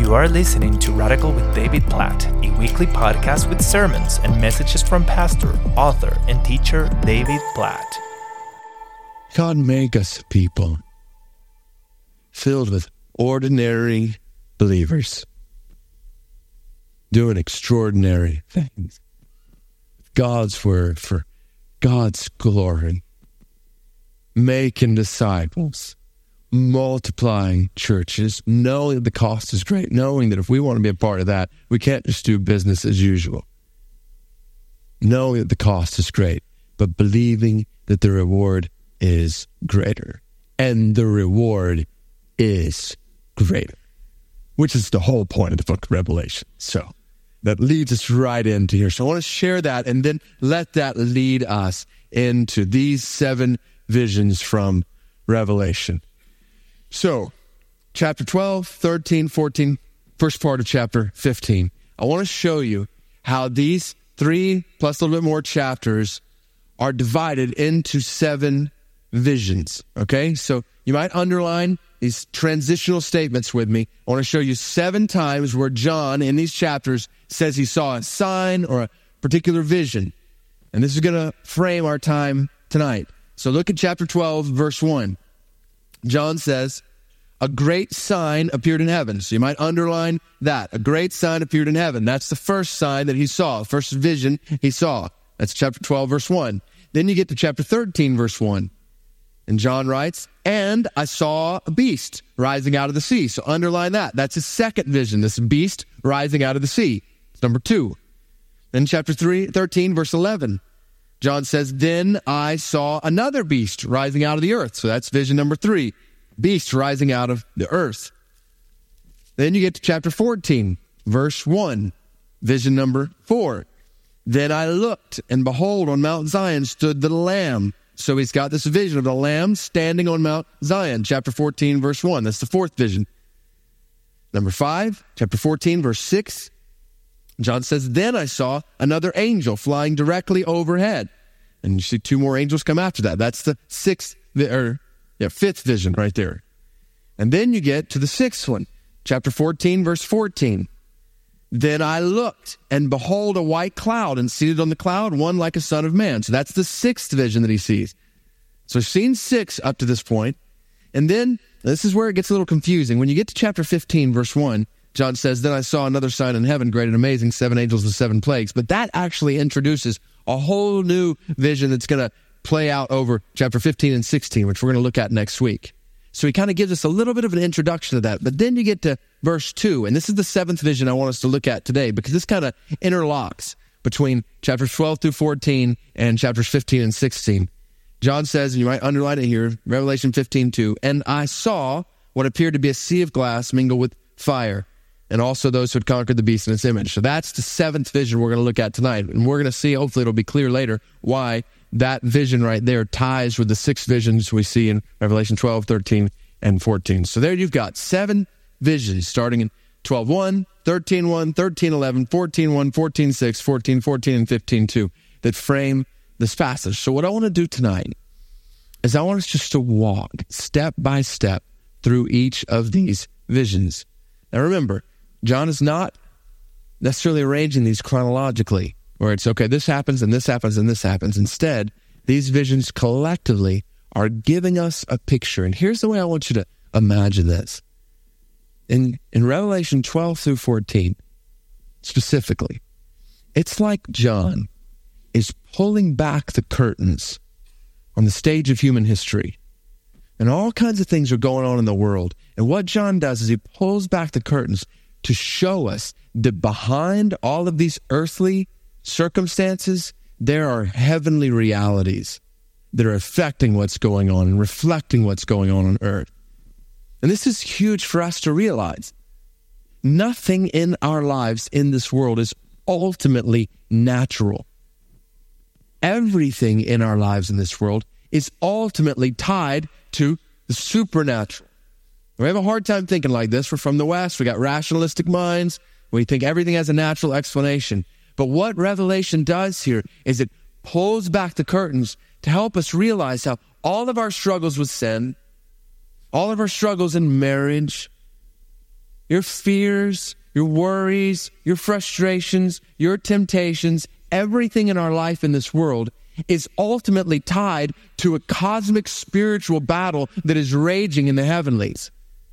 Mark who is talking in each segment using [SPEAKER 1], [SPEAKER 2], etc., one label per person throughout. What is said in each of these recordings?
[SPEAKER 1] You are listening to Radical with David Platt, a weekly podcast with sermons and messages from pastor, author, and teacher David Platt.
[SPEAKER 2] God make us people filled with ordinary believers doing extraordinary things. God's word for God's glory, making disciples, multiplying churches, knowing that the cost is great, knowing that if we want to be a part of that, we can't just do business as usual. Knowing that the cost is great, but believing that the reward is greater. And the reward is greater, which is the whole point of the book of Revelation. So that leads us right into here. So I want to share that and then let that lead us into these 7 visions from Revelation. So, chapter 12, 13, 14, first part of chapter 15. I want to show you how these 3 plus a little bit more chapters are divided into 7 visions, okay? So, you might underline these transitional statements with me. I want to show you 7 times where John, in these chapters, says he saw a sign or a particular vision. And this is going to frame our time tonight. So, look at chapter 12, verse 1. John says, a great sign appeared in heaven. So you might underline that. A great sign appeared in heaven. That's the first sign that he saw, first vision he saw. That's chapter 12, verse 1. Then you get to chapter 13, verse 1. And John writes, and I saw a beast rising out of the sea. So underline that. That's his second vision, this beast rising out of the sea. It's number 2. Then chapter 13, verse 11. John says, then I saw another beast rising out of the earth. So that's vision number 3, beast rising out of the earth. Then you get to chapter 14, verse 1, vision number 4. Then I looked, and behold, on Mount Zion stood the Lamb. So he's got this vision of the Lamb standing on Mount Zion, chapter 14, verse 1. That's the 4th vision. Number 5, chapter 14, verse 6. John says, then I saw another angel flying directly overhead. And you see 2 more angels come after that. That's the 5th vision right there. And then you get to the 6th one, chapter 14, verse 14. Then I looked, and behold, a white cloud, and seated on the cloud, one like a son of man. So that's the 6th vision that he sees. So he's seen 6 up to this point. And then, this is where it gets a little confusing. When you get to chapter 15, verse 1, John says, then I saw another sign in heaven, great and amazing, 7 angels with 7 plagues. But that actually introduces a whole new vision that's going to play out over chapter 15 and 16, which we're going to look at next week. So he kind of gives us a little bit of an introduction to that. But then you get to verse 2, and this is the 7th vision I want us to look at today, because this kind of interlocks between chapters 12 through 14 and chapters 15 and 16. John says, and you might underline it here, Revelation 15:2, and I saw what appeared to be a sea of glass mingled with fire, and also those who had conquered the beast and its image. So that's the 7th vision we're going to look at tonight. And we're going to see, hopefully it'll be clear later, why that vision right there ties with the 6 visions we see in Revelation 12, 13, and 14. So there you've got 7 visions starting in 12:1, 13:1, 13:11, 14:1, 14:6, 14:14, and 15:2 that frame this passage. So what I want to do tonight is I want us just to walk step by step through each of these visions. Now remember, John is not necessarily arranging these chronologically, where it's, okay, this happens, and this happens, and this happens. Instead, these visions collectively are giving us a picture. And here's the way I want you to imagine this. In Revelation 12 through 14, specifically, it's like John is pulling back the curtains on the stage of human history. And all kinds of things are going on in the world. And what John does is he pulls back the curtains to show us that behind all of these earthly circumstances, there are heavenly realities that are affecting what's going on and reflecting what's going on earth. And this is huge for us to realize. Nothing in our lives in this world is ultimately natural. Everything in our lives in this world is ultimately tied to the supernatural. We have a hard time thinking like this. We're from the West. We got rationalistic minds. We think everything has a natural explanation. But what Revelation does here is it pulls back the curtains to help us realize how all of our struggles with sin, all of our struggles in marriage, your fears, your worries, your frustrations, your temptations, everything in our life in this world is ultimately tied to a cosmic spiritual battle that is raging in the heavenlies.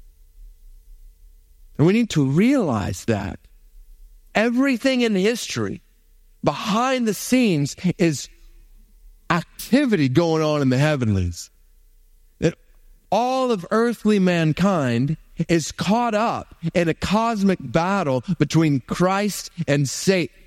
[SPEAKER 2] And we need to realize that everything in history behind the scenes is activity going on in the heavenlies. That all of earthly mankind is caught up in a cosmic battle between Christ and Satan.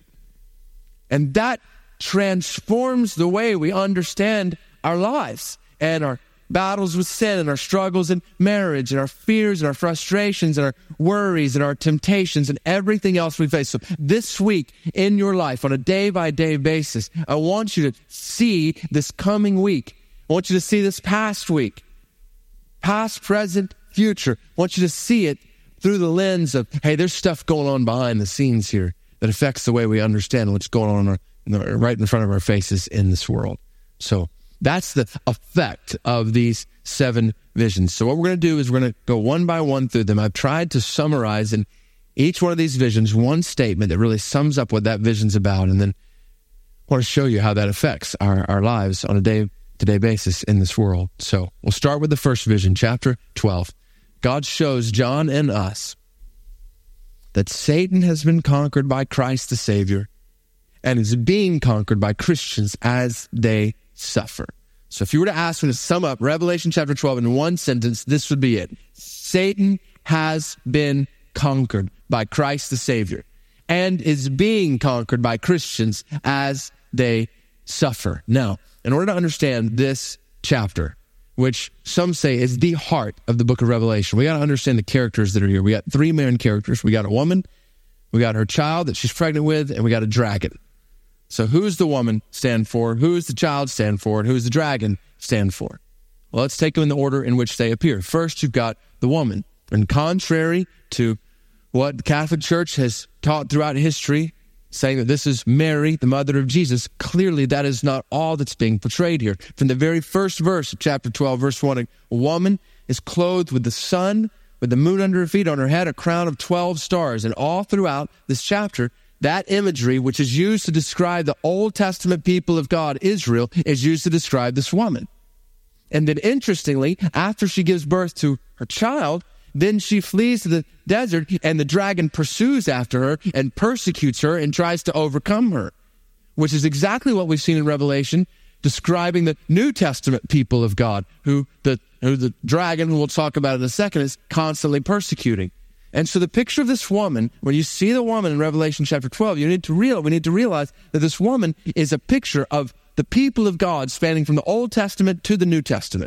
[SPEAKER 2] And that transforms the way we understand our lives and our battles with sin and our struggles in marriage and our fears and our frustrations and our worries and our temptations and everything else we face. So this week in your life on a day-by-day basis, I want you to see this coming week. I want you to see this past week. Past, present, future. I want you to see it through the lens of, hey, there's stuff going on behind the scenes here that affects the way we understand what's going on right in front of our faces in this world. So that's the effect of these 7 visions. So what we're going to do is we're going to go one by one through them. I've tried to summarize in each one of these visions one statement that really sums up what that vision's about, and then I want to show you how that affects our lives on a day-to-day basis in this world. So we'll start with the first vision, chapter 12. God shows John and us that Satan has been conquered by Christ the Savior and is being conquered by Christians as they suffer. So if you were to ask me to sum up Revelation chapter 12 in one sentence, this would be it. Satan has been conquered by Christ the Savior and is being conquered by Christians as they suffer. Now, in order to understand this chapter, which some say is the heart of the book of Revelation, we got to understand the characters that are here. We got 3 main characters. We got a woman, we got her child that she's pregnant with, and we got a dragon. So who's the woman stand for? Who's the child stand for? And who's the dragon stand for? Well, let's take them in the order in which they appear. First, you've got the woman. And contrary to what the Catholic Church has taught throughout history, saying that this is Mary, the mother of Jesus, clearly that is not all that's being portrayed here. From the very first verse of chapter 12, verse 1, a woman is clothed with the sun, with the moon under her feet, on her head a crown of 12 stars. And all throughout this chapter, that imagery, which is used to describe the Old Testament people of God, Israel, is used to describe this woman. And then interestingly, after she gives birth to her child, then she flees to the desert and the dragon pursues after her and persecutes her and tries to overcome her, which is exactly what we've seen in Revelation, describing the New Testament people of God, who the dragon, who we'll talk about in a second, is constantly persecuting. And so the picture of this woman, when you see the woman in Revelation chapter 12, we need to realize that this woman is a picture of the people of God spanning from the Old Testament to the New Testament.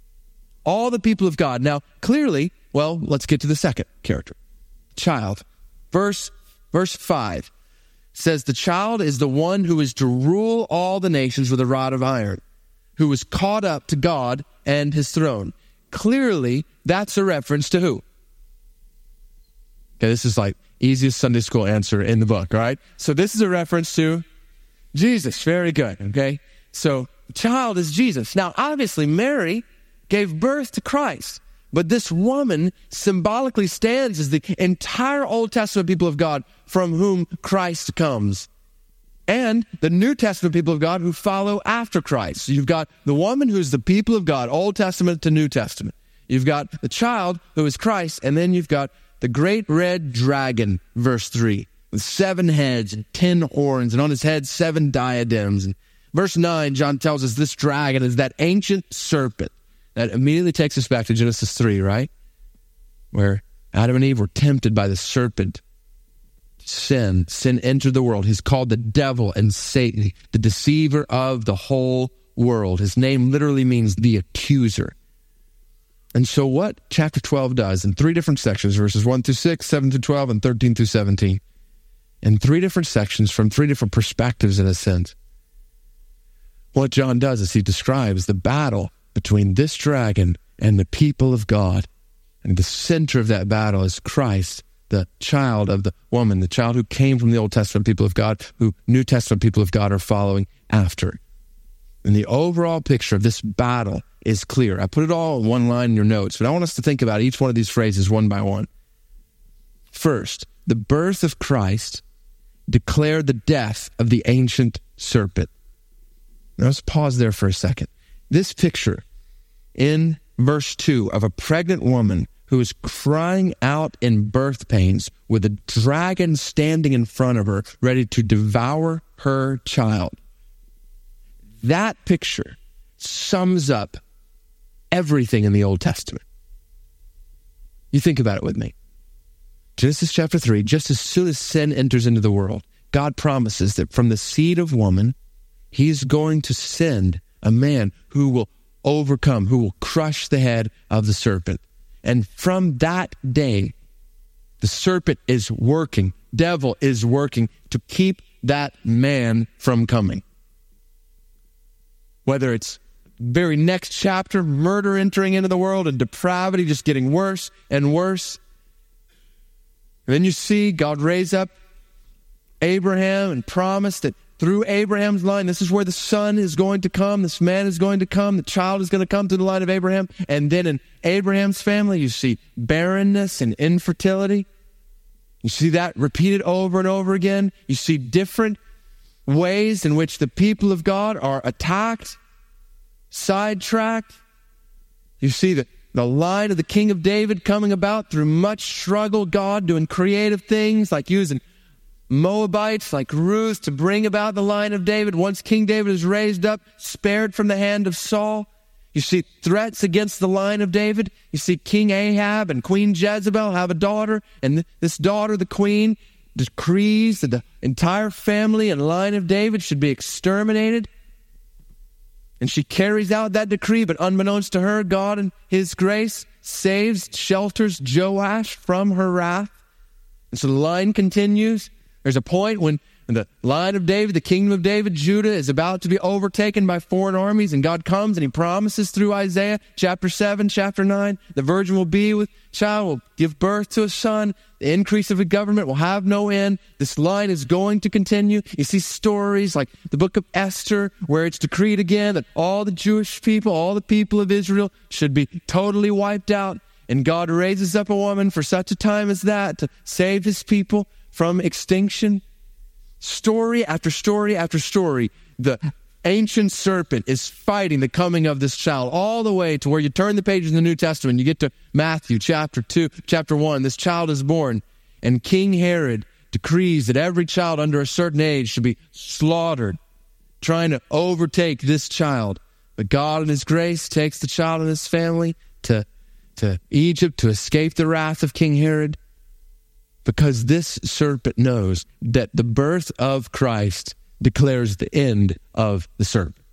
[SPEAKER 2] All the people of God. Now, clearly, well, let's get to the second character. Child. Verse 5 says, the child is the one who is to rule all the nations with a rod of iron, who was caught up to God and his throne. Clearly, that's a reference to who? Okay, this is like easiest Sunday school answer in the book, all right? So this is a reference to Jesus. Very good, okay? So the child is Jesus. Now, obviously, Mary gave birth to Christ, but this woman symbolically stands as the entire Old Testament people of God from whom Christ comes, and the New Testament people of God who follow after Christ. So you've got the woman who's the people of God, Old Testament to New Testament. You've got the child who is Christ, and then you've got the great red dragon, verse 3, with 7 heads and 10 horns, and on his head 7 diadems. And verse 9, John tells us this dragon is that ancient serpent. That immediately takes us back to Genesis 3, right? Where Adam and Eve were tempted by the serpent. Sin entered the world. He's called the devil and Satan, the deceiver of the whole world. His name literally means the accuser. And so what chapter 12 does in 3 different sections, verses 1 through 6, 7 through 12, and 13 through 17, in 3 different sections from 3 different perspectives in a sense, what John does is he describes the battle between this dragon and the people of God. And the center of that battle is Christ, the child of the woman, the child who came from the Old Testament people of God, who New Testament people of God are following after. And the overall picture of this battle is clear. I put it all in one line in your notes, but I want us to think about each one of these phrases one by one. first, the birth of Christ declared the death of the ancient serpent. Now let's pause there for a second. This picture in verse 2 of a pregnant woman who is crying out in birth pains with a dragon standing in front of her, ready to devour her child. That picture sums up everything in the Old Testament. You think about it with me. Genesis chapter 3, just as soon as sin enters into the world, God promises that from the seed of woman, he's going to send a man who will overcome, who will crush the head of the serpent. And from that day, the serpent is working, devil is working to keep that man from coming. Whether it's very next chapter, murder entering into the world and depravity just getting worse and worse. And then you see God raise up Abraham and promise that through Abraham's line, this is where the son is going to come, this man is going to come, the child is going to come through the line of Abraham. And then in Abraham's family, you see barrenness and infertility. You see that repeated over and over again. You see different ways in which the people of God are attacked, sidetracked. You see the line of the King of David coming about through much struggle, God doing creative things like using Moabites like Ruth to bring about the line of David. Once King David is raised up, spared from the hand of Saul. You see threats against the line of David. You see King Ahab and Queen Jezebel have a daughter, and this daughter, the queen, decrees that the entire family and line of David should be exterminated. And she carries out that decree, but unbeknownst to her, God in his grace saves, shelters Joash from her wrath. And so the line continues. There's a point when the line of David, the kingdom of David, Judah, is about to be overtaken by foreign armies, and God comes and he promises through Isaiah chapter 7, chapter 9, the virgin will be with child, will give birth to a son, the increase of the government will have no end. This line is going to continue. You see stories like the book of Esther, where it's decreed again that all the Jewish people, all the people of Israel should be totally wiped out, and God raises up a woman for such a time as that to save his people from extinction. Story after story after story, the ancient serpent is fighting the coming of this child, all the way to where you turn the pages in the New Testament, you get to Matthew chapter 2, chapter 1, this child is born, and King Herod decrees that every child under a certain age should be slaughtered, trying to overtake this child. But God in his grace takes the child and his family to Egypt to escape the wrath of King Herod, because this serpent knows that the birth of Christ declares the end of the serpent.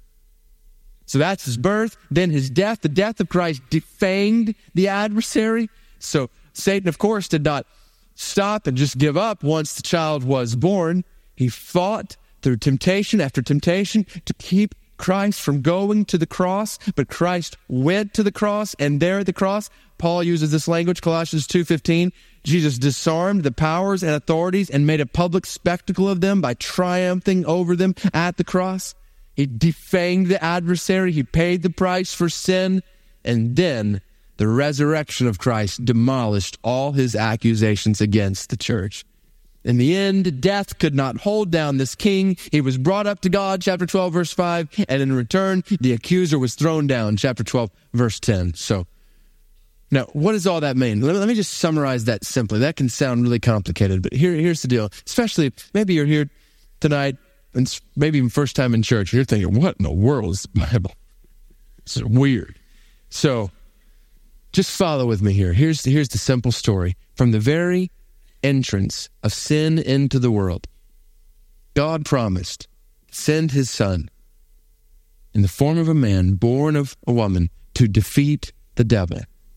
[SPEAKER 2] So that's his birth, then his death. The death of Christ defanged the adversary. So Satan, of course, did not stop and just give up once the child was born. He fought through temptation after temptation to keep Christ from going to the cross, but Christ went to the cross, and there at the cross, Paul uses this language, Colossians 2:15, Jesus disarmed the powers and authorities and made a public spectacle of them by triumphing over them at the cross. He defanged the adversary, he paid the price for sin, and then the resurrection of Christ demolished all his accusations against the church. In the end, death could not hold down this king. He was brought up to God, chapter 12, verse 5, and in return, the accuser was thrown down, chapter 12, verse 10. So, now, what does all that mean? Let me just summarize that simply. That can sound really complicated, but here's the deal. Especially if maybe you're here tonight, and it's maybe even first time in church, and you're thinking, what in the world is the Bible? It's weird. So, just follow with me here. Here's the simple story. From the very entrance of sin into the world, God promised to send his son in the form of a man born of a woman to defeat the devil.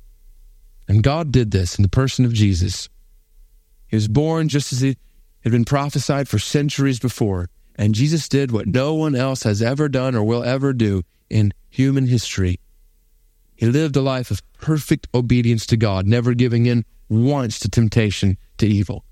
[SPEAKER 2] And God did this in the person of Jesus. He was born just as he had been prophesied for centuries before. And Jesus did what no one else has ever done or will ever do in human history. He lived a life of perfect obedience to God, never giving in once to temptation, to evil.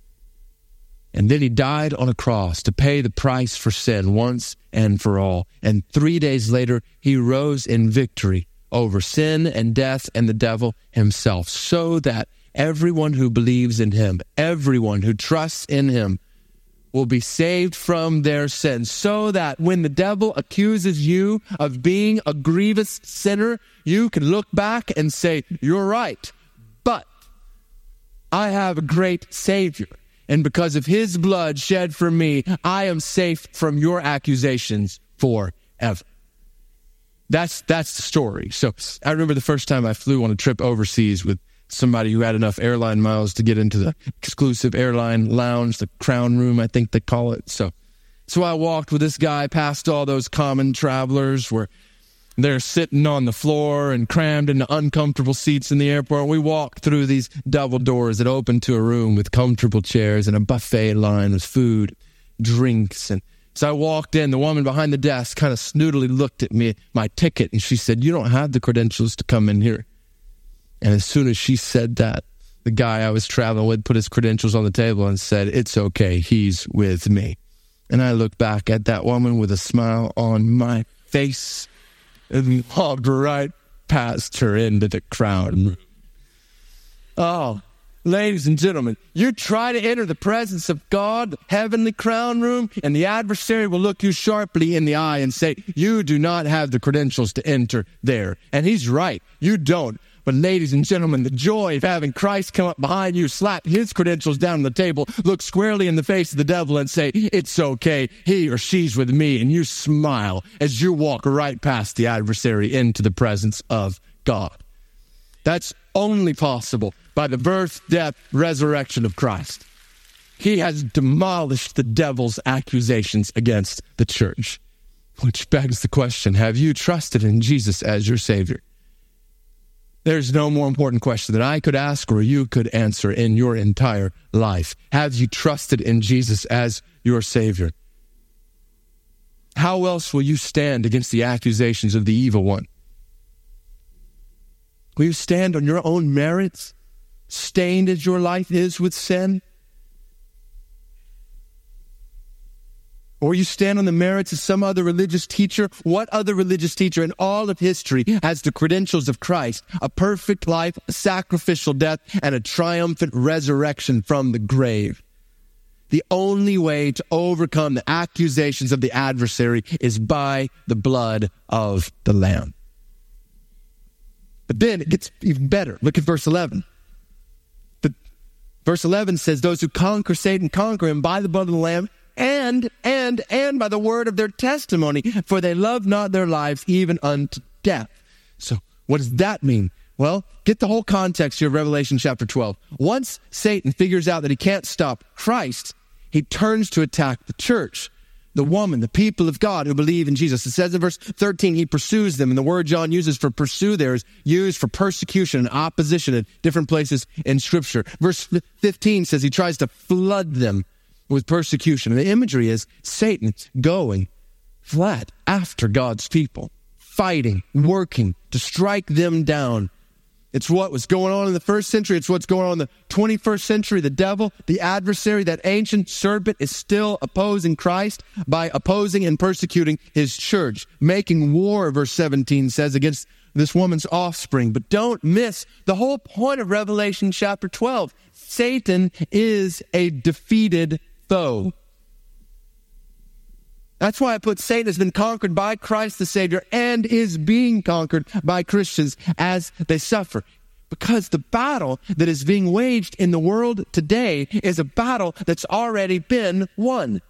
[SPEAKER 2] And then he died on a cross to pay the price for sin once and for all. And 3 days later, he rose in victory over sin and death and the devil himself, so that Everyone who believes in him, everyone who trusts in him will be saved from their sins, so that when the devil accuses you of being a grievous sinner, you can look back and say, you're right, but I have a great Savior, and because of his blood shed for me, I am safe from your accusations forever. That's the story. So I remember the first time I flew on a trip overseas with somebody who had enough airline miles to get into the exclusive airline lounge, the crown room, I think they call it. So I walked with this guy past all those common travelers where they're sitting on the floor and crammed into uncomfortable seats in the airport. We walked through these double doors that opened to a room with comfortable chairs and a buffet line with food, drinks. And so I walked in. The woman behind the desk kind of snootily looked at me, my ticket, and she said, you don't have the credentials to come in here. And as soon as she said that, the guy I was traveling with put his credentials on the table and said, it's okay, he's with me. And I looked back at that woman with a smile on my face and walked right past her into the crown room. Oh, ladies and gentlemen, you try to enter the presence of God, the heavenly crown room, and the adversary will look you sharply in the eye and say, you do not have the credentials to enter there. And he's right, you don't. But ladies and gentlemen, the joy of having Christ come up behind you, slap his credentials down on the table, look squarely in the face of the devil and say, it's okay, he or she's with me, and you smile as you walk right past the adversary into the presence of God. That's only possible by the birth, death, resurrection of Christ. He has demolished the devil's accusations against the church. Which begs the question, have you trusted in Jesus as your Savior? There's no more important question that I could ask or you could answer in your entire life. Have you trusted in Jesus as your Savior? How else will you stand against the accusations of the evil one? Will you stand on your own merits, stained as your life is with sin? Or you stand on the merits of some other religious teacher? What other religious teacher in all of history has the credentials of Christ, a perfect life, a sacrificial death, and a triumphant resurrection from the grave? The only way to overcome the accusations of the adversary is by the blood of the Lamb. But then it gets even better. Look at verse 11. Verse 11 says, those who conquer Satan conquer him by the blood of the Lamb and by the word of their testimony, for they love not their lives even unto death. So what does that mean? Well, get the whole context here of Revelation chapter 12. Once Satan figures out that he can't stop Christ, he turns to attack the church, the woman, the people of God who believe in Jesus. It says in verse 13, he pursues them, and the word John uses for pursue there is used for persecution and opposition in different places in Scripture. Verse 15 says he tries to flood them with persecution. And the imagery is Satan going flat after God's people, fighting, working to strike them down. It's what was going on in the first century. It's what's going on in the 21st century. The devil, the adversary, that ancient serpent is still opposing Christ by opposing and persecuting his church, making war, verse 17 says, against this woman's offspring. But don't miss the whole point of Revelation chapter 12. Satan is a defeated foe. That's why I put Satan has been conquered by Christ the Savior and is being conquered by Christians as they suffer. Because the battle that is being waged in the world today is a battle that's already been won.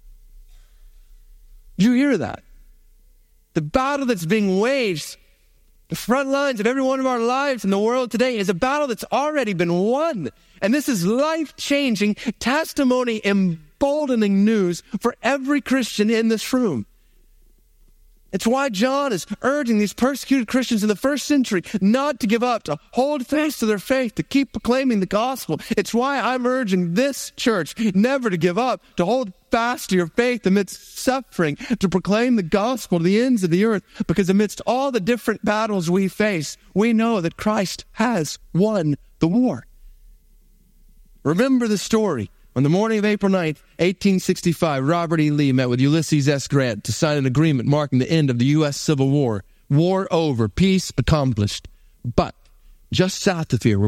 [SPEAKER 2] Do you hear that? The battle that's being waged, the front lines of every one of our lives in the world today, is a battle that's already been won. And this is life-changing, testimony emboldening news for every Christian in this room. It's why John is urging these persecuted Christians in the first century not to give up, to hold fast to their faith, to keep proclaiming the gospel. It's why I'm urging this church never to give up, to hold fast to your faith amidst suffering, to proclaim the gospel to the ends of the earth, because amidst all the different battles we face, we know that Christ has won the war. Remember the story. On the morning of April 9th, 1865, Robert E. Lee met with Ulysses S. Grant to sign an agreement marking the end of the U.S. Civil War. War over, peace accomplished. But just south of here, where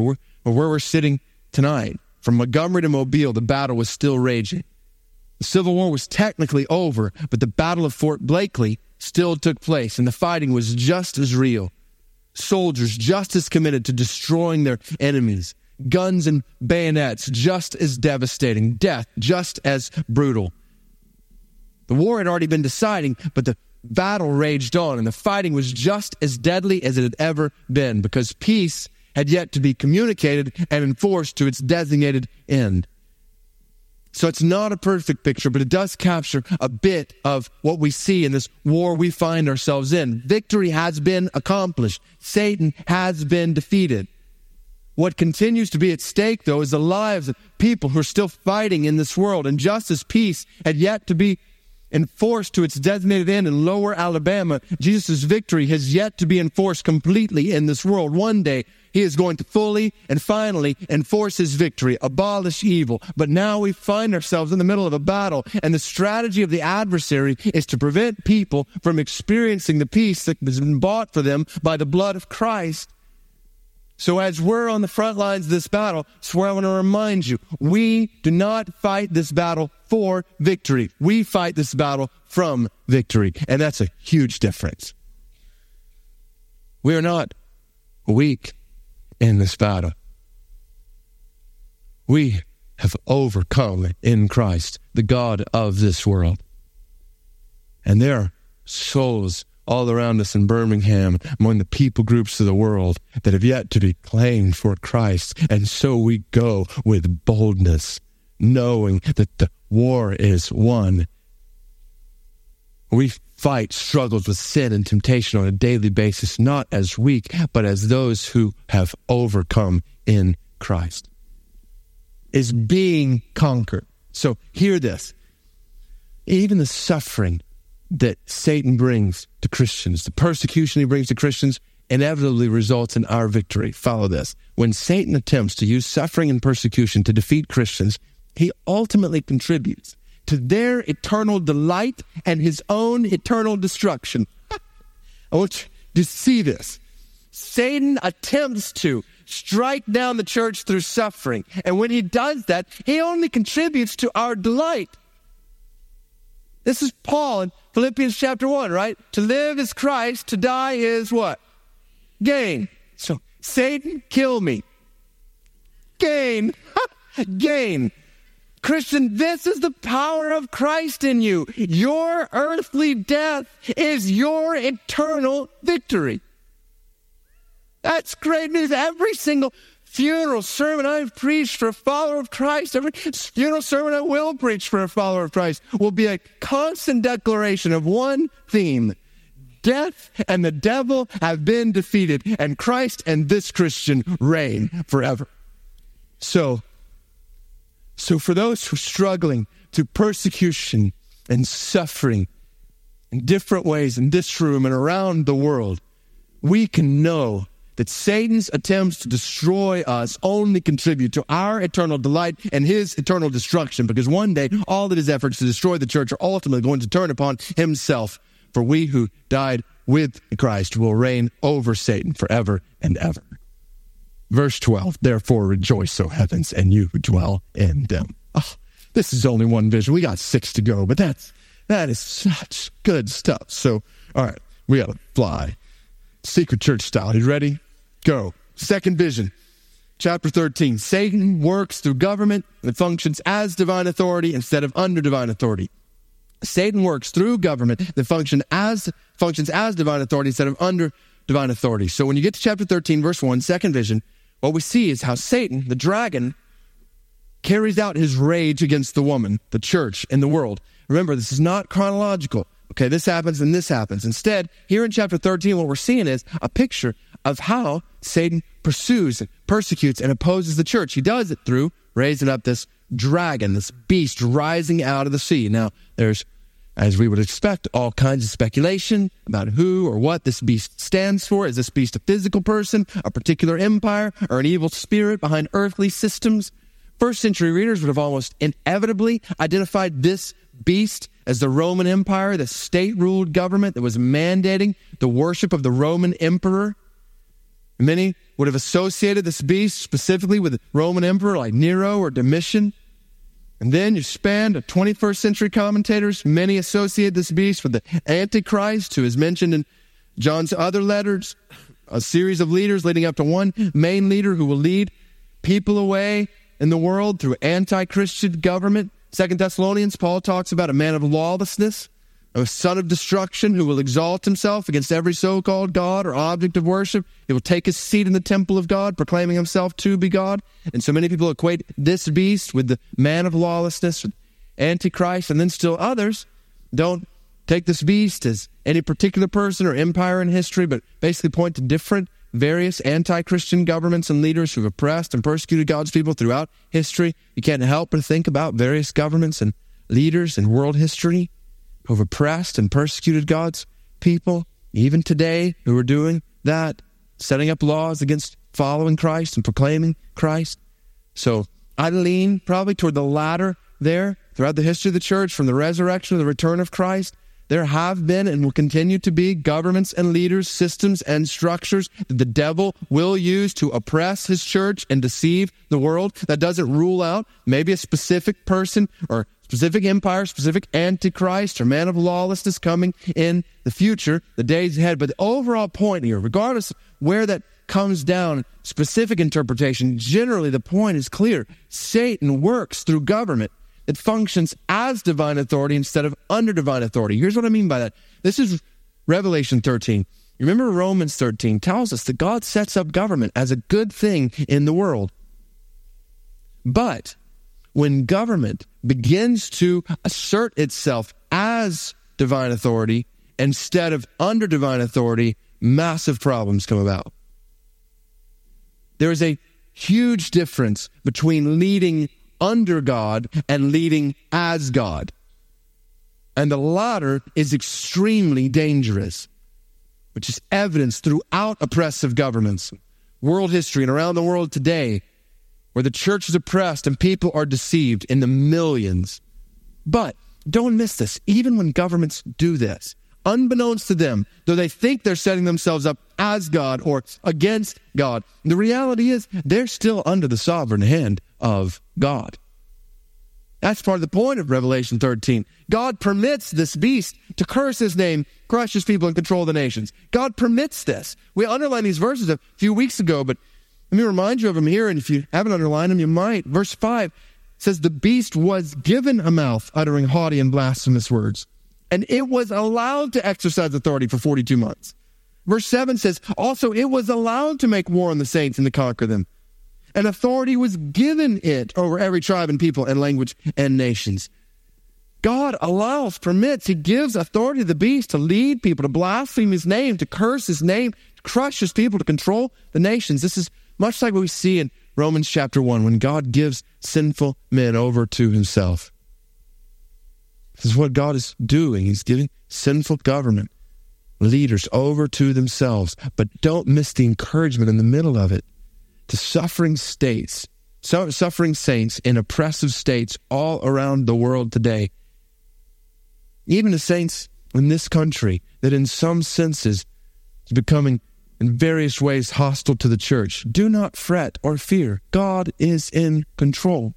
[SPEAKER 2] or where we're sitting tonight, from Montgomery to Mobile, the battle was still raging. The Civil War was technically over, but the Battle of Fort Blakely still took place, and the fighting was just as real. Soldiers just as committed to destroying their enemies. Guns and bayonets just as devastating. Death just as brutal. The war had already been deciding, but the battle raged on, and the fighting was just as deadly as it had ever been, because peace had yet to be communicated and enforced to its designated end. So it's not a perfect picture, but it does capture a bit of what we see in this war we find ourselves in. Victory has been accomplished. Satan has been defeated. What continues to be at stake, though, is the lives of people who are still fighting in this world. And just as peace had yet to be enforced to its designated end in Lower Alabama, Jesus' victory has yet to be enforced completely in this world. One day, he is going to fully and finally enforce his victory, abolish evil. But now we find ourselves in the middle of a battle, and the strategy of the adversary is to prevent people from experiencing the peace that has been bought for them by the blood of Christ. So as we're on the front lines of this battle, that's where I want to remind you, we do not fight this battle for victory. We fight this battle from victory, and that's a huge difference. We are not weak in this battle. We have overcome in Christ, the God of this world. And there are souls all around us in Birmingham, among the people groups of the world that have yet to be claimed for Christ. And so we go with boldness, knowing that the war is won. We fight struggles with sin and temptation on a daily basis, not as weak, but as those who have overcome in Christ. Is being conquered. So hear this. Even the suffering that Satan brings to Christians, the persecution he brings to Christians, inevitably results in our victory. Follow this. When Satan attempts to use suffering and persecution to defeat Christians, he ultimately contributes to their eternal delight and his own eternal destruction. I want you to see this. Satan attempts to strike down the church through suffering. And when he does that, he only contributes to our delight. This is Paul in Philippians chapter 1, right? To live is Christ, to die is what? Gain. So, Satan, kill me. Gain. Gain. Christian, this is the power of Christ in you. Your earthly death is your eternal victory. That's great news. Every single funeral sermon I've preached for a follower of Christ, every funeral sermon I will preach for a follower of Christ, will be a constant declaration of one theme. Death and the devil have been defeated, and Christ and this Christian reign forever. So for those who are struggling through persecution and suffering in different ways in this room and around the world, we can know that Satan's attempts to destroy us only contribute to our eternal delight and his eternal destruction, because one day all of his efforts to destroy the church are ultimately going to turn upon himself. For we who died with Christ will reign over Satan forever and ever. Verse 12, therefore rejoice, O heavens, and you who dwell in them. Oh, this is only one vision. We got 6 to go, but that is such good stuff. So, all right, we got to fly. Secret church style. You ready? Go. Second vision. Chapter 13. Satan works through government and functions as divine authority instead of under divine authority. Satan works through government that functions as divine authority instead of under divine authority. So when you get to chapter 13, verse 1, second vision, what we see is how Satan, the dragon, carries out his rage against the woman, the church, and the world. Remember, this is not chronological. Okay, this happens and this happens. Instead, here in chapter 13, what we're seeing is a picture of how Satan pursues, and persecutes, and opposes the church. He does it through raising up this dragon, this beast rising out of the sea. Now, there's, as we would expect, all kinds of speculation about who or what this beast stands for. Is this beast a physical person, a particular empire, or an evil spirit behind earthly systems? First century readers would have almost inevitably identified this beast as the Roman Empire, the state-ruled government that was mandating the worship of the Roman emperor. Many would have associated this beast specifically with a Roman emperor like Nero or Domitian. And then you span to 21st century commentators. Many associate this beast with the Antichrist, who is mentioned in John's other letters, a series of leaders leading up to one main leader who will lead people away in the world through anti-Christian government. 2 Thessalonians, Paul talks about a man of lawlessness, a son of destruction who will exalt himself against every so-called God or object of worship. He will take his seat in the temple of God, proclaiming himself to be God. And so many people equate this beast with the man of lawlessness, with Antichrist, and then still others don't take this beast as any particular person or empire in history, but basically point to different various anti-Christian governments and leaders who've oppressed and persecuted God's people throughout history. You can't help but think about various governments and leaders in world history who have oppressed and persecuted God's people, even today, who are doing that, setting up laws against following Christ and proclaiming Christ. So I lean probably toward the latter there. Throughout the history of the church, from the resurrection to the return of Christ, there have been and will continue to be governments and leaders, systems and structures that the devil will use to oppress his church and deceive the world. That doesn't rule out maybe a specific person or specific empire, specific antichrist or man of lawlessness coming in the future, the days ahead. But the overall point here, regardless of where that comes down, specific interpretation, generally the point is clear. Satan works through government. It functions as divine authority instead of under divine authority. Here's what I mean by that. This is Revelation 13. Remember Romans 13 tells us that God sets up government as a good thing in the world. But when government begins to assert itself as divine authority instead of under divine authority, massive problems come about. There is a huge difference between leading under God and leading as God. And the latter is extremely dangerous, which is evidenced throughout oppressive governments, world history and around the world today, where the church is oppressed and people are deceived in the millions. But don't miss this. Even when governments do this, unbeknownst to them, though they think they're setting themselves up as God or against God, the reality is they're still under the sovereign hand of God. That's part of the point of Revelation 13. God permits this beast to curse his name, crush his people, and control the nations. God permits this. We underlined these verses a few weeks ago, but let me remind you of them here, and if you haven't underlined them, you might. Verse 5 says, the beast was given a mouth uttering haughty and blasphemous words, and it was allowed to exercise authority for 42 months. Verse 7 says, also it was allowed to make war on the saints and to conquer them. And authority was given it over every tribe and people and language and nations. God allows, permits, he gives authority to the beast to lead people, to blaspheme his name, to curse his name, to crush his people, to control the nations. This is much like what we see in Romans chapter 1, when God gives sinful men over to himself. This is what God is doing. He's giving sinful government leaders over to themselves. But don't miss the encouragement in the middle of it. To suffering states, suffering saints in oppressive states all around the world today. Even the saints in this country that in some senses is becoming in various ways hostile to the church. Do not fret or fear. God is in control.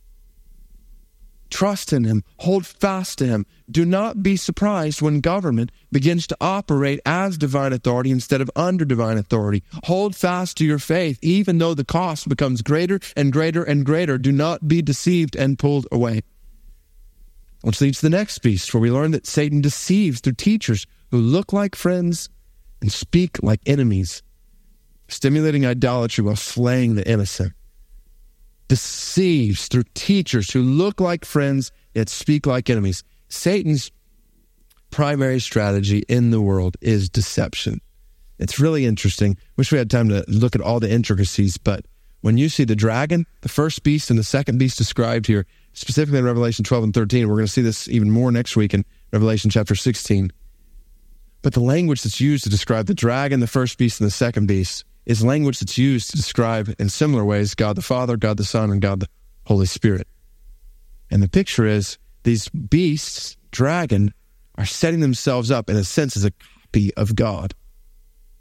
[SPEAKER 2] Trust in him. Hold fast to him. Do not be surprised when government begins to operate as divine authority instead of under divine authority. Hold fast to your faith, even though the cost becomes greater and greater and greater. Do not be deceived and pulled away. Which leads to the next beast, where we learn that Satan deceives through teachers who look like friends and speak like enemies, stimulating idolatry while slaying the innocent. Deceives through teachers who look like friends yet speak like enemies. Satan's primary strategy in the world is deception. It's really interesting. Wish we had time to look at all the intricacies, but when you see the dragon, the first beast and the second beast described here, specifically in Revelation 12 and 13, we're going to see this even more next week in Revelation chapter 16. But the language that's used to describe the dragon, the first beast, and the second beast is language that's used to describe in similar ways God the Father, God the Son, and God the Holy Spirit. And the picture is these beasts, dragon, are setting themselves up in a sense as a copy of God.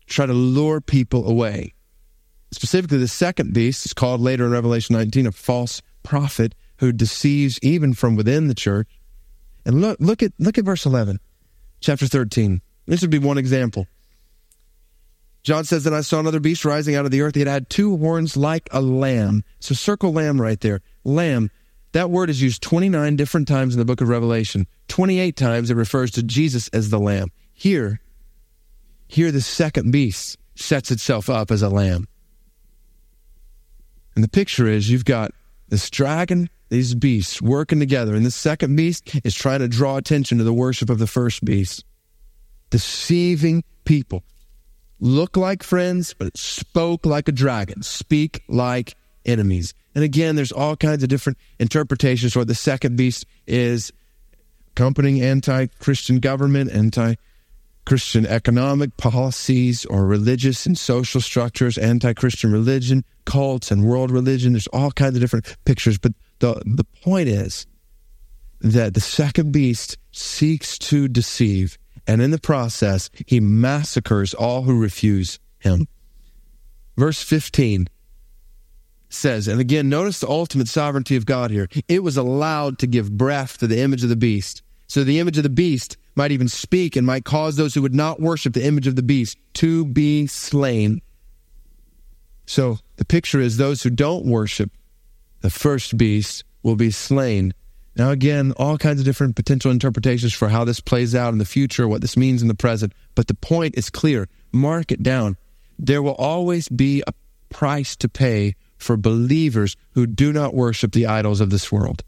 [SPEAKER 2] try to lure people away. Specifically, the second beast is called later in Revelation 19 a false prophet who deceives even from within the church. And look at verse 11, chapter 13. This would be one example. John says, "Then I saw another beast rising out of the earth. He had 2 horns like a lamb." So circle lamb right there. Lamb. That word is used 29 different times in the book of Revelation. 28 times it refers to Jesus as the lamb. Here the second beast sets itself up as a lamb. And the picture is you've got this dragon, these beasts working together, and the second beast is trying to draw attention to the worship of the first beast. Deceiving people. Look like friends, but spoke like a dragon. Speak like enemies. And again, there's all kinds of different interpretations for what the second beast is. Accompanying anti-Christian government, anti-Christian economic policies, or religious and social structures, anti-Christian religion, cults and world religion. There's all kinds of different pictures. But the point is that the second beast seeks to deceive, and in the process, he massacres all who refuse him. Verse 15 says, and again, notice the ultimate sovereignty of God here. It was allowed to give breath to the image of the beast. So the image of the beast might even speak and might cause those who would not worship the image of the beast to be slain. So the picture is those who don't worship the first beast will be slain. Now again, all kinds of different potential interpretations for how this plays out in the future, what this means in the present. But the point is clear. Mark it down. There will always be a price to pay for believers who do not worship the idols of this world.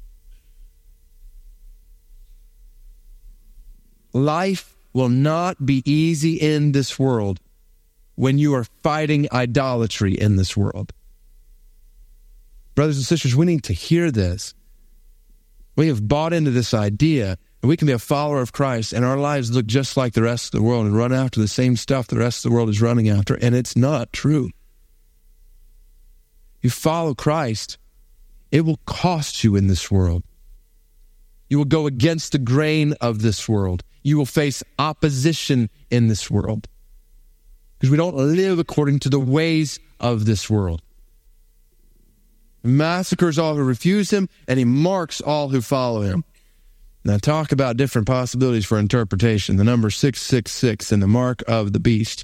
[SPEAKER 2] Life will not be easy in this world when you are fighting idolatry in this world. Brothers and sisters, we need to hear this. We have bought into this idea that we can be a follower of Christ and our lives look just like the rest of the world and run after the same stuff the rest of the world is running after, and it's not true. You follow Christ, it will cost you in this world. You will go against the grain of this world. You will face opposition in this world. Because we don't live according to the ways of this world. He massacres all who refuse him, and he marks all who follow him. Now talk about different possibilities for interpretation. The number 666 and the mark of the beast.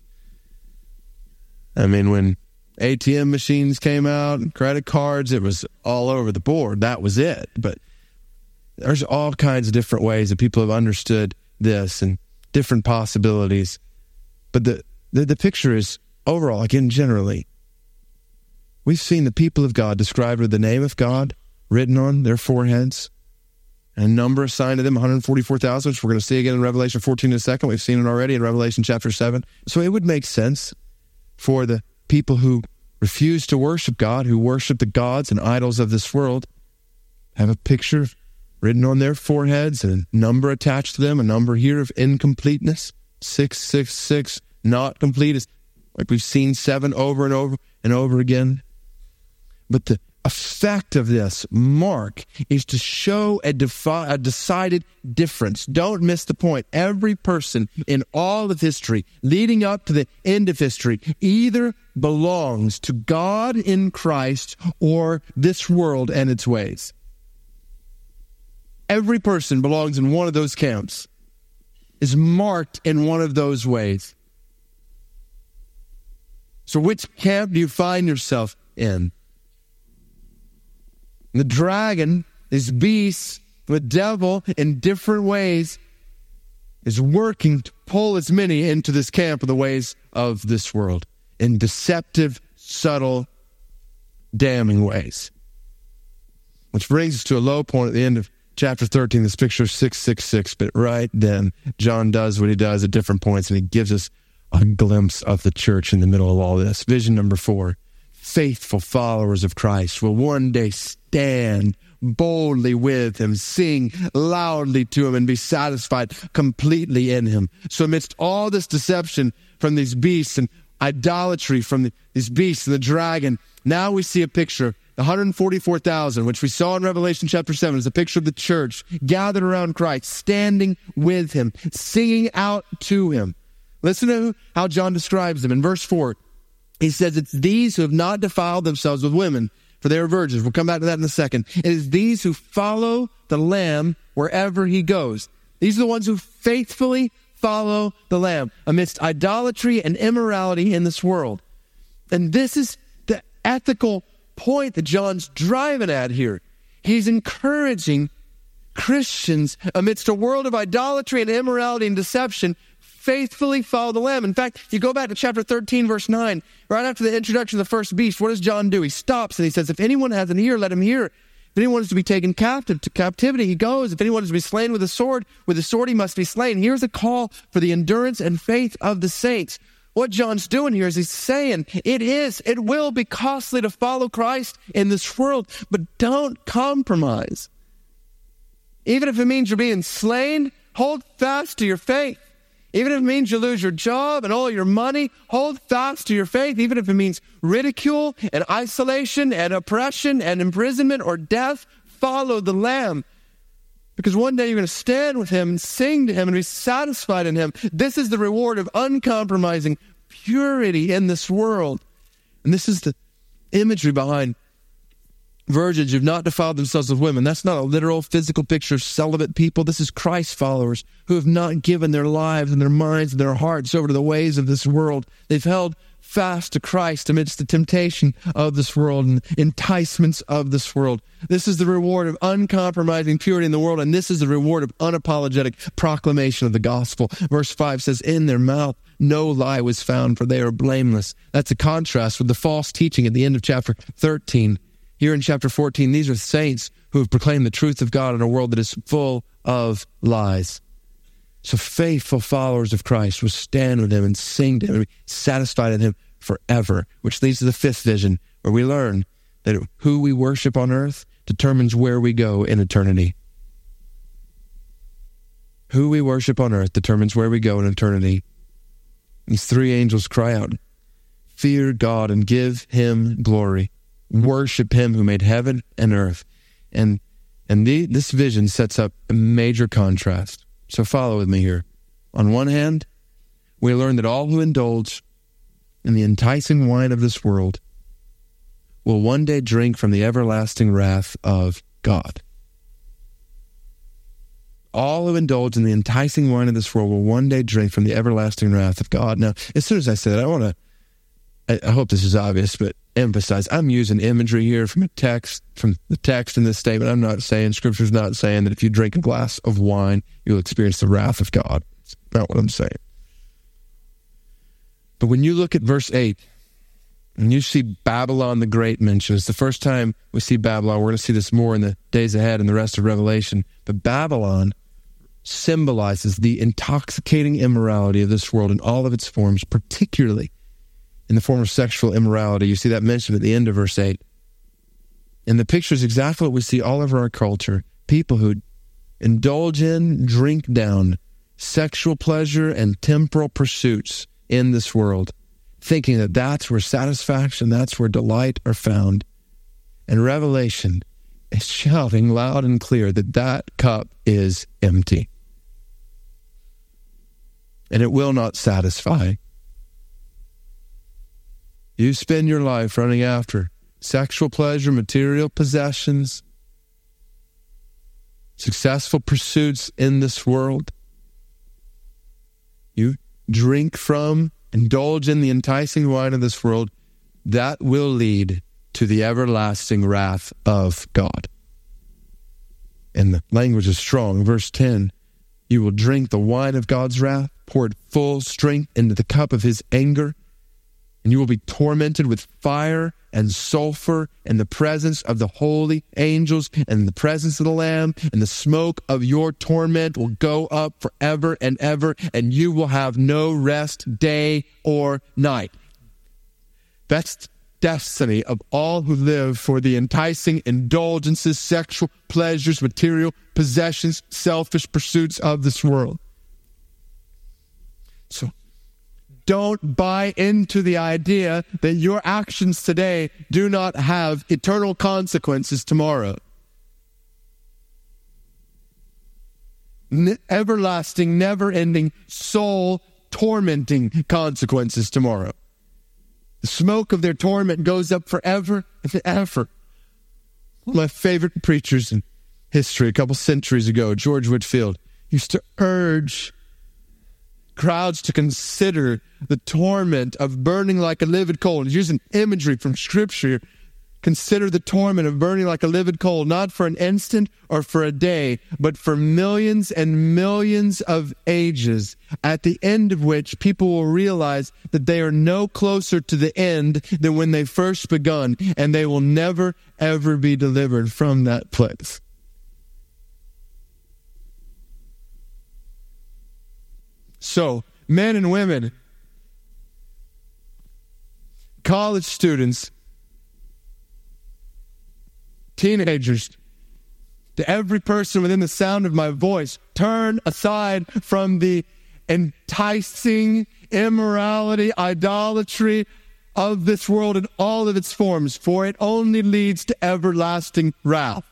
[SPEAKER 2] I mean, when ATM machines came out, credit cards, it was all over the board. That was it. But there's all kinds of different ways that people have understood this and different possibilities. But the picture is overall, again, generally, we've seen the people of God described with the name of God written on their foreheads, and a number assigned to them, 144,000, which we're going to see again in Revelation 14 in a second. We've seen it already in Revelation chapter 7. So it would make sense for the people who refuse to worship God, who worship the gods and idols of this world, have a picture written on their foreheads and a number attached to them, a number here of incompleteness, 666, not complete, is like we've seen 7 over and over and over again. But the effect of this mark is to show a decided difference. Don't miss the point. Every person in all of history, leading up to the end of history, either belongs to God in Christ or this world and its ways. Every person belongs in one of those camps, is marked in one of those ways. So which camp do you find yourself in? The dragon, this beast, the devil, in different ways, is working to pull as many into this camp of the ways of this world in deceptive, subtle, damning ways. Which brings us to a low point at the end of chapter 13, this picture of 666. But right then, John does what he does at different points, and he gives us a glimpse of the church in the middle of all this. Vision number 4. Faithful followers of Christ will one day stand boldly with him, sing loudly to him, and be satisfied completely in him. So amidst all this deception from these beasts and idolatry from these beasts and the dragon, now we see a picture. The 144,000, which we saw in Revelation chapter 7, is a picture of the church gathered around Christ, standing with him, singing out to him. Listen to how John describes them. In verse 4, he says, it's these who have not defiled themselves with women, for they are virgins. We'll come back to that in a second. It is these who follow the Lamb wherever he goes. These are the ones who faithfully follow the Lamb amidst idolatry and immorality in this world. And this is the ethical point that John's driving at here. He's encouraging Christians amidst a world of idolatry and immorality and deception, faithfully follow the Lamb. In fact, you go back to chapter 13, verse 9, right after the introduction of the first beast, what does John do? He stops and he says, if anyone has an ear, let him hear. If anyone is to be taken captive to captivity, he goes. If anyone is to be slain with a sword he must be slain. Here's a call for the endurance and faith of the saints. What John's doing here is he's saying it will be costly to follow Christ in this world, but don't compromise. Even if it means you're being slain, hold fast to your faith. Even if it means you lose your job and all your money, hold fast to your faith. Even if it means ridicule and isolation and oppression and imprisonment or death, follow the Lamb. Because one day you're going to stand with him and sing to him and be satisfied in him. This is the reward of uncompromising purity in this world. And this is the imagery behind virgins who've not defiled themselves with women. That's not a literal physical picture of celibate people. This is Christ followers who have not given their lives and their minds and their hearts over to the ways of this world. They've held fast to Christ amidst the temptation of this world and enticements of this world. This is the reward of uncompromising purity in the world, and this is the reward of unapologetic proclamation of the gospel. Verse 5 says, in their mouth no lie was found, for they are blameless. That's a contrast with the false teaching at the end of chapter 13. Here in chapter 14, these are saints who have proclaimed the truth of God in a world that is full of lies. So faithful followers of Christ will stand with him and sing to him and be satisfied in him forever, which leads to the fifth vision, where we learn that who we worship on earth determines where we go in eternity. Who we worship on earth determines where we go in eternity. These three angels cry out, fear God and give him glory. Worship him who made heaven and earth. And this vision sets up a major contrast. So follow with me here. On one hand, we learn that all who indulge in the enticing wine of this world will one day drink from the everlasting wrath of God. All who indulge in the enticing wine of this world will one day drink from the everlasting wrath of God. Now, as soon as I say that, I hope this is obvious, but emphasize, I'm using imagery here from the text in this statement. I'm not saying, Scripture's not saying that if you drink a glass of wine, you'll experience the wrath of God. It's not what I'm saying. But when you look at verse 8, and you see Babylon the Great mentioned, it's the first time we see Babylon. We're going to see this more in the days ahead in the rest of Revelation. But Babylon symbolizes the intoxicating immorality of this world in all of its forms, particularly in the form of sexual immorality. You see that mentioned at the end of verse 8. And the picture is exactly what we see all over our culture. People who indulge in, drink down sexual pleasure and temporal pursuits in this world, thinking that that's where satisfaction, that's where delight are found. And Revelation is shouting loud and clear that that cup is empty. And it will not satisfy. You spend your life running after sexual pleasure, material possessions, successful pursuits in this world. You drink from, indulge in the enticing wine of this world. That will lead to the everlasting wrath of God. And the language is strong. Verse 10, you will drink the wine of God's wrath, poured full strength into the cup of his anger. And you will be tormented with fire and sulfur and the presence of the holy angels and the presence of the Lamb, and the smoke of your torment will go up forever and ever, and you will have no rest day or night. That's the destiny of all who live for the enticing indulgences, sexual pleasures, material possessions, selfish pursuits of this world. So, don't buy into the idea that your actions today do not have eternal consequences tomorrow. Everlasting, never-ending, soul tormenting consequences tomorrow. The smoke of their torment goes up forever and ever. One of my favorite preachers in history, a couple centuries ago, George Whitefield, used to urge crowds to consider the torment of burning like a livid coal. And he's using imagery from Scripture. Consider the torment of burning like a livid coal, not for an instant or for a day, but for millions and millions of ages, at the end of which people will realize that they are no closer to the end than when they first begun, and they will never, ever be delivered from that place. So, men and women, college students, teenagers, to every person within the sound of my voice, turn aside from the enticing immorality, idolatry of this world in all of its forms, for it only leads to everlasting wrath.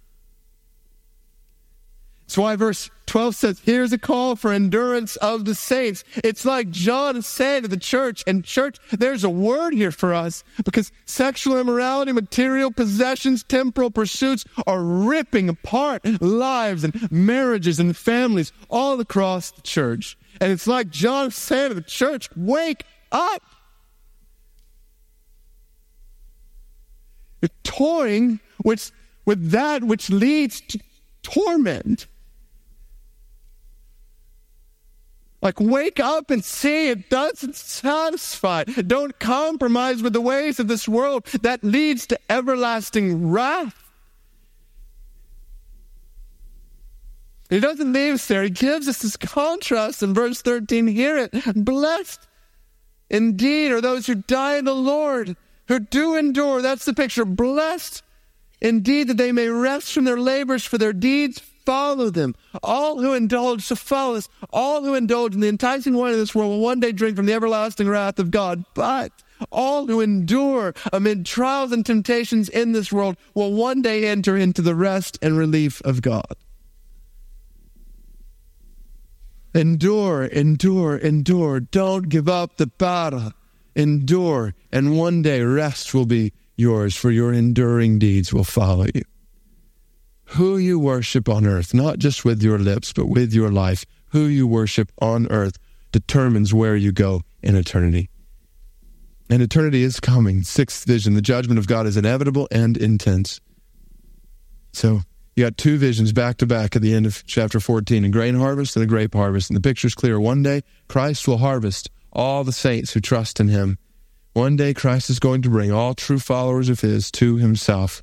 [SPEAKER 2] That's why verse 12 says, here's a call for endurance of the saints. It's like John is saying to the church, and church, there's a word here for us, because sexual immorality, material possessions, temporal pursuits are ripping apart lives and marriages and families all across the church. And it's like John is saying to the church, wake up. You're toying with that which leads to torment. Like, wake up and see it doesn't satisfy. Don't compromise with the ways of this world. That leads to everlasting wrath. He doesn't leave us there. He gives us this contrast in verse 13. Hear it. Blessed indeed are those who die in the Lord, who do endure. That's the picture. Blessed indeed that they may rest from their labors, for their deeds follow them. All who indulge to follow us, all who indulge in the enticing wine of this world will one day drink from the everlasting wrath of God. But all who endure amid trials and temptations in this world will one day enter into the rest and relief of God. Endure, endure, endure. Don't give up the battle. Endure, and one day rest will be yours, for your enduring deeds will follow you. Who you worship on earth, not just with your lips, but with your life, who you worship on earth determines where you go in eternity. And eternity is coming. Sixth vision, the judgment of God is inevitable and intense. So you got two visions back to back at the end of chapter 14, a grain harvest and a grape harvest. And the picture's clear. One day, Christ will harvest all the saints who trust in him. One day, Christ is going to bring all true followers of his to himself.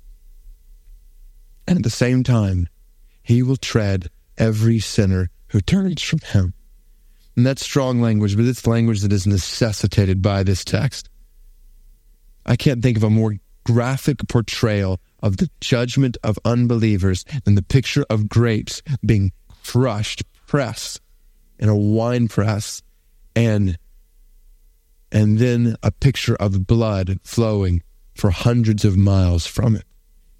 [SPEAKER 2] And at the same time, he will tread every sinner who turns from him. And that's strong language, but it's language that is necessitated by this text. I can't think of a more graphic portrayal of the judgment of unbelievers than the picture of grapes being crushed, pressed in a wine press, and then a picture of blood flowing for hundreds of miles from it.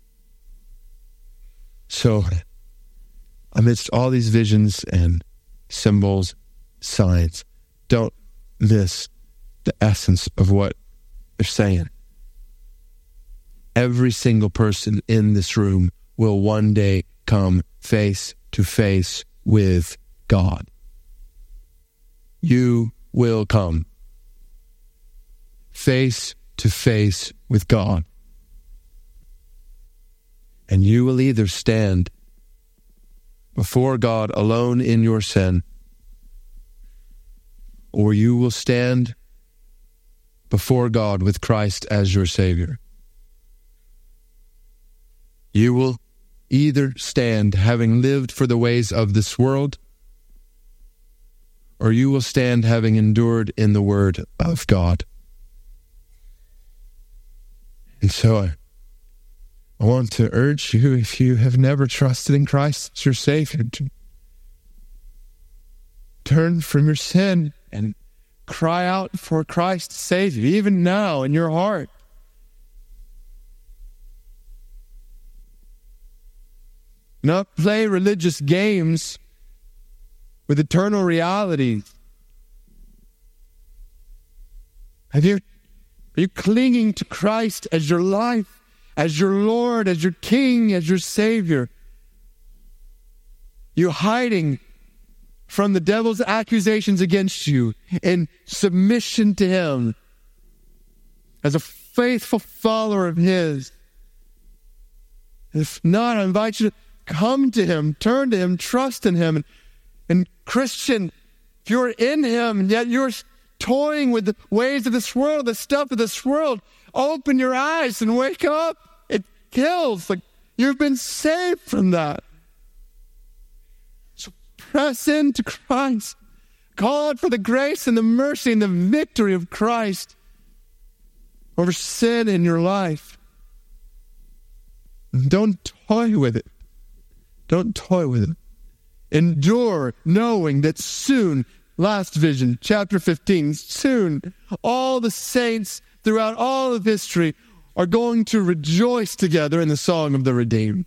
[SPEAKER 2] So, amidst all these visions and symbols, signs, don't miss the essence of what they're saying. Every single person in this room will one day come face to face with God. You will come face to face with God. And you will either stand before God alone in your sin, or you will stand before God with Christ as your Savior. You will either stand having lived for the ways of this world, or you will stand having endured in the Word of God. And so I want to urge you, if you have never trusted in Christ as your Savior, to turn from your sin and cry out for Christ to save you, even now in your heart. Not play religious games with eternal realities Are you clinging to Christ as your life, as your Lord, as your King, as your Savior? You're hiding from the devil's accusations against you in submission to him as a faithful follower of his. If not, I invite you to come to him, turn to him, trust in him. And Christian, if you're in him and yet you're toying with the ways of this world, the stuff of this world, open your eyes and wake up. It kills. Like, you've been saved from that. So press into Christ. Call out for the grace and the mercy and the victory of Christ over sin in your life. Don't toy with it. Don't toy with it. Endure knowing that soon, last vision, chapter 15, soon all the saints throughout all of history are going to rejoice together in the song of the redeemed.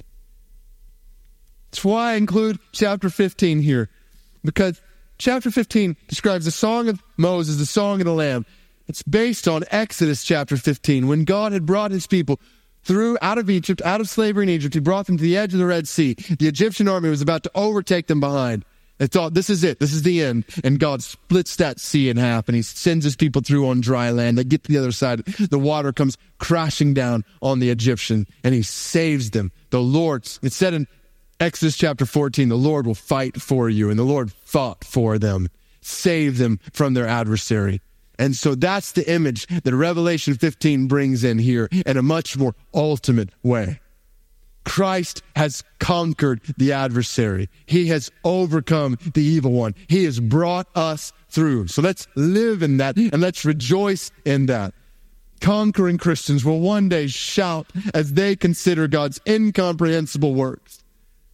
[SPEAKER 2] That's why I include chapter 15 here, because chapter 15 describes the song of Moses, the song of the Lamb. It's based on Exodus chapter 15, when God had brought his people out of Egypt, out of slavery in Egypt. He brought them to the edge of the Red Sea. The Egyptian army was about to overtake them behind. They thought, this is it. This is the end. And God splits that sea in half, and he sends his people through on dry land. They get to the other side. The water comes crashing down on the Egyptian, and he saves them. The Lord, it said in Exodus chapter 14, the Lord will fight for you, and the Lord fought for them, saved them from their adversary. And so that's the image that Revelation 15 brings in here in a much more ultimate way. Christ has conquered the adversary. He has overcome the evil one. He has brought us through. So let's live in that and let's rejoice in that. Conquering Christians will one day shout as they consider God's incomprehensible works.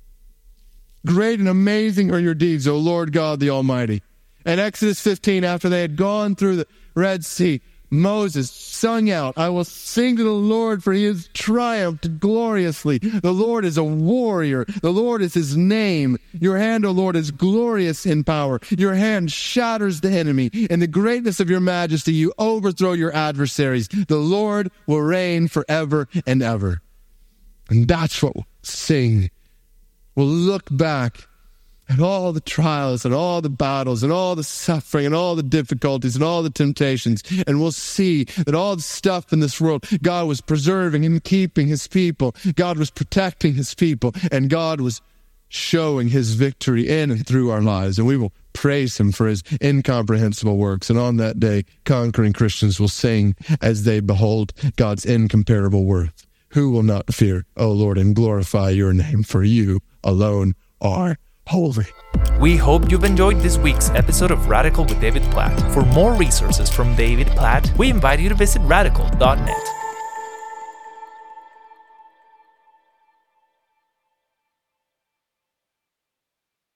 [SPEAKER 2] Great and amazing are your deeds, O Lord God the Almighty. In Exodus 15, after they had gone through the Red Sea, Moses sung out, I will sing to the Lord, for he has triumphed gloriously. The Lord is a warrior. The Lord is his name. Your hand, O Lord, is glorious in power. Your hand shatters the enemy. In the greatness of your majesty, you overthrow your adversaries. The Lord will reign forever and ever. And that's what we'll sing. We'll look back and all the trials and all the battles and all the suffering and all the difficulties and all the temptations. And we'll see that all the stuff in this world, God was preserving and keeping his people. God was protecting his people. And God was showing his victory in and through our lives. And we will praise him for his incomprehensible works. And on that day, conquering Christians will sing as they behold God's incomparable worth. Who will not fear, O Lord, and glorify your name, for you alone are holy.
[SPEAKER 1] We hope you've enjoyed this week's episode of Radical with David Platt. For more resources from David Platt, we invite you to visit radical.net.